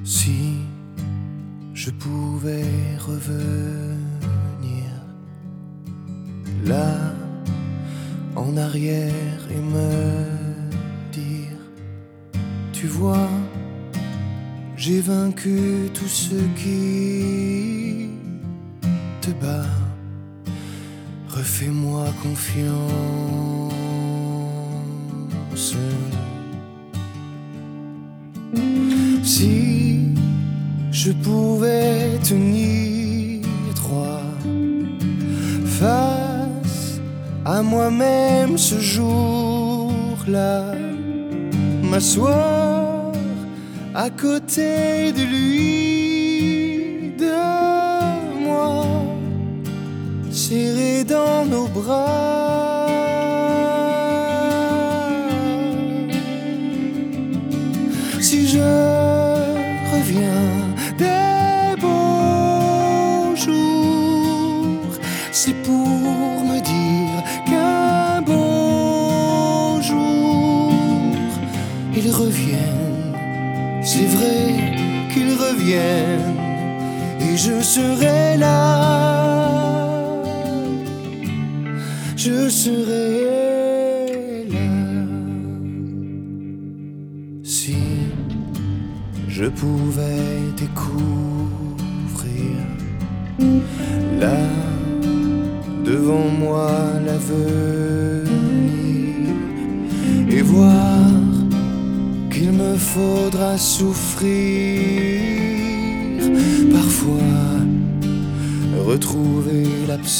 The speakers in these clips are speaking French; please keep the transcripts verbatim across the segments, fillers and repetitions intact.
Si je pouvais revenir là en arrière et me dire: tu vois, j'ai vaincu tout ce qui te bat, refais-moi confiance. Si je pouvais tenir droit face à moi-même ce jour-là, m'asseoir à côté de lui, de moi, serré dans nos bras. Si je reviens des beaux jours, c'est pour me dire qu'un beau jour ils reviennent. C'est vrai qu'ils reviennent et je serai là, je serai là. Si je pouvais découvrir là devant moi l'avenir et voir qu'il me faudra souffrir, parfois retrouver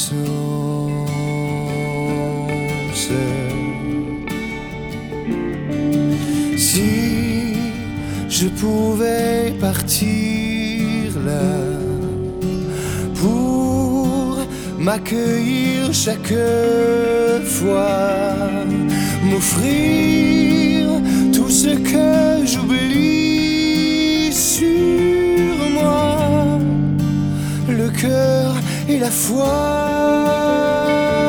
l'absence. Si je pouvais partir là pour m'accueillir chaque fois, m'offrir tout ce que j'oublie sur moi, le cœur et la foi.